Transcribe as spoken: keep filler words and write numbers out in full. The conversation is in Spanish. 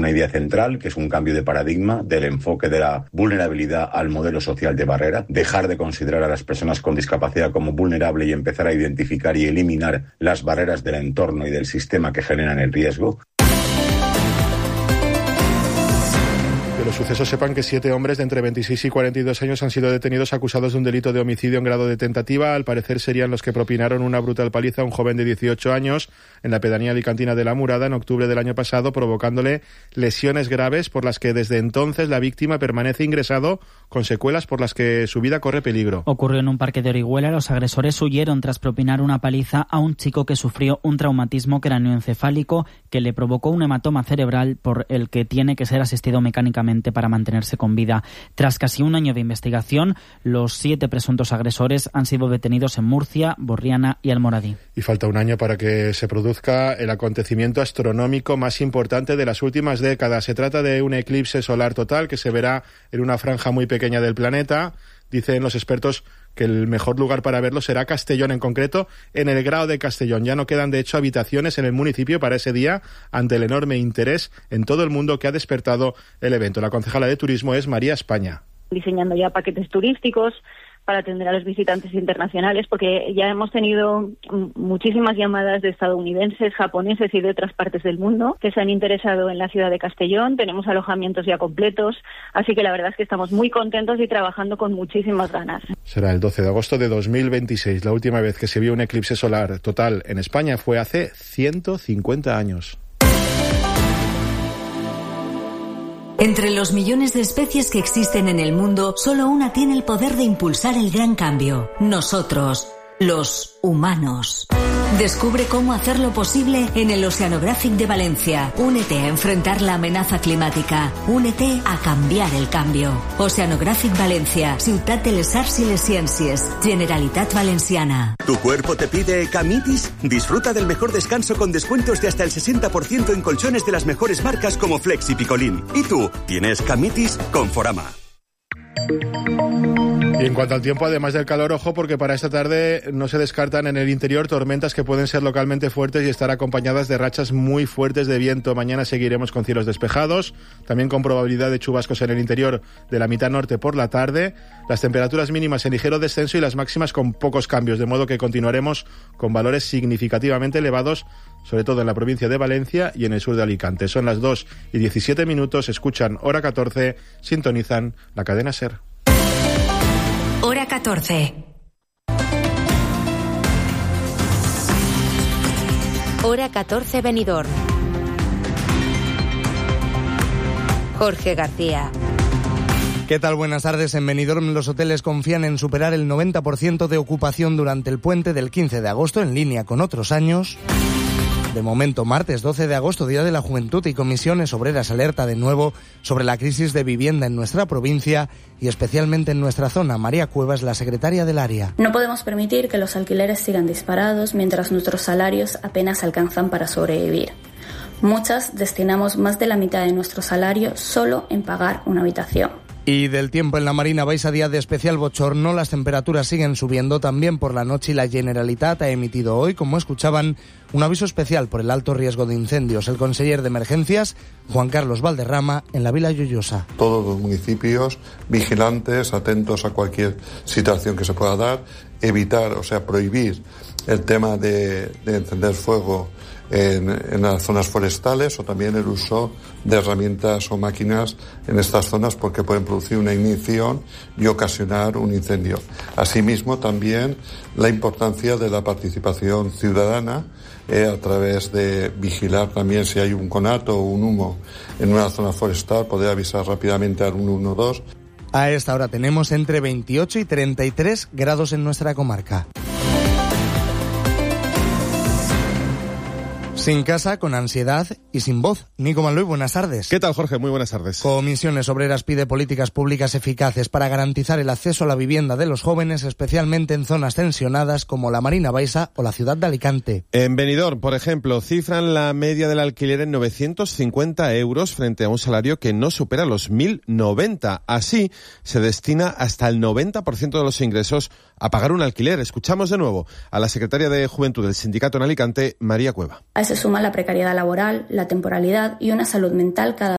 una idea central, que es un cambio de paradigma del enfoque de la vulnerabilidad al modelo social de barrera, dejar de considerar a las personas con discapacidad como vulnerable y empezar a identificar y eliminar las barreras del entorno y del sistema que generan el riesgo. De los sucesos sepan que siete hombres de entre veintiséis y cuarenta y dos años han sido detenidos acusados de un delito de homicidio en grado de tentativa. Al parecer serían los que propinaron una brutal paliza a un joven de dieciocho años en la pedanía alicantina de La Murada en octubre del año pasado, provocándole lesiones graves por las que desde entonces la víctima permanece ingresado con secuelas por las que su vida corre peligro. Ocurrió en un parque de Orihuela. Los agresores huyeron tras propinar una paliza a un chico que sufrió un traumatismo craneoencefálico que le provocó un hematoma cerebral por el que tiene que ser asistido mecánicamente para mantenerse con vida. Tras casi un año de investigación, los siete presuntos agresores han sido detenidos en Murcia, Borriana y Almoradí. Y falta un año para que se produzca el acontecimiento astronómico más importante de las últimas décadas. Se trata de un eclipse solar total que se verá en una franja muy pequeña del planeta. Dicen los expertos que el mejor lugar para verlo será Castellón, en concreto en el Grao de Castellón. Ya no quedan, de hecho, habitaciones en el municipio para ese día ante el enorme interés en todo el mundo que ha despertado el evento. La concejala de Turismo es María España. Diseñando ya paquetes turísticos para atender a los visitantes internacionales, porque ya hemos tenido muchísimas llamadas de estadounidenses, japoneses y de otras partes del mundo que se han interesado en la ciudad de Castellón. Tenemos alojamientos ya completos, así que la verdad es que estamos muy contentos y trabajando con muchísimas ganas. Será el doce de agosto de dos mil veintiséis. La última vez que se vio un eclipse solar total en España fue hace ciento cincuenta años. Entre los millones de especies que existen en el mundo, solo una tiene el poder de impulsar el gran cambio. Nosotros, los humanos. Descubre cómo hacerlo posible en el Oceanographic de Valencia. Únete a enfrentar la amenaza climática. Únete a cambiar el cambio. Oceanographic Valencia, Ciutat de les Arts i les Ciències, Generalitat Valenciana. ¿Tu cuerpo te pide Camitis? Disfruta del mejor descanso con descuentos de hasta el sesenta por ciento en colchones de las mejores marcas como Flex y Picolín. ¿Y tú? ¿Tienes Camitis? Conforama. Y en cuanto al tiempo, además del calor, ojo, porque para esta tarde no se descartan en el interior tormentas que pueden ser localmente fuertes y estar acompañadas de rachas muy fuertes de viento. Mañana seguiremos con cielos despejados, también con probabilidad de chubascos en el interior de la mitad norte por la tarde. Las temperaturas mínimas en ligero descenso y las máximas con pocos cambios, de modo que continuaremos con valores significativamente elevados, sobre todo en la provincia de Valencia y en el sur de Alicante. Son las dos y diecisiete minutos, escuchan Hora catorce, sintonizan la cadena SER. Hora catorce. Hora catorce Benidorm. Jorge García. ¿Qué tal? Buenas tardes. En Benidorm los hoteles confían en superar el noventa por ciento de ocupación durante el puente del quince de agosto, en línea con otros años. De momento, martes doce de agosto, Día de la Juventud, y Comisiones Obreras alerta de nuevo sobre la crisis de vivienda en nuestra provincia y especialmente en nuestra zona. María Cuevas, la secretaria del área. No podemos permitir que los alquileres sigan disparados mientras nuestros salarios apenas alcanzan para sobrevivir. Muchas destinamos más de la mitad de nuestro salario solo en pagar una habitación. Y del tiempo en la Marina Baixa, día de especial bochorno, las temperaturas siguen subiendo también por la noche y la Generalitat ha emitido hoy, como escuchaban, un aviso especial por el alto riesgo de incendios. El conseller de Emergencias, Juan Carlos Valderrama, en la Vila Lloyosa. Todos los municipios vigilantes, atentos a cualquier situación que se pueda dar, evitar, o sea, prohibir el tema de, de encender fuego En, en las zonas forestales o también el uso de herramientas o máquinas en estas zonas porque pueden producir una ignición y ocasionar un incendio. Asimismo, también la importancia de la participación ciudadana eh, a través de vigilar también si hay un conato o un humo en una zona forestal, poder avisar rápidamente al uno uno dos. A esta hora tenemos entre veintiocho y treinta y tres grados en nuestra comarca. Sin casa, con ansiedad y sin voz. Nico Manluy, buenas tardes. ¿Qué tal, Jorge? Muy buenas tardes. Comisiones Obreras pide políticas públicas eficaces para garantizar el acceso a la vivienda de los jóvenes, especialmente en zonas tensionadas como la Marina Baixa o la ciudad de Alicante. En Benidorm, por ejemplo, cifran la media del alquiler en novecientos cincuenta euros frente a un salario que no supera los mil noventa. Así, se destina hasta el noventa por ciento de los ingresos a pagar un alquiler. Escuchamos de nuevo a la secretaria de Juventud del sindicato en Alicante, María Cueva. A eso se suma la precariedad laboral, la temporalidad y una salud mental cada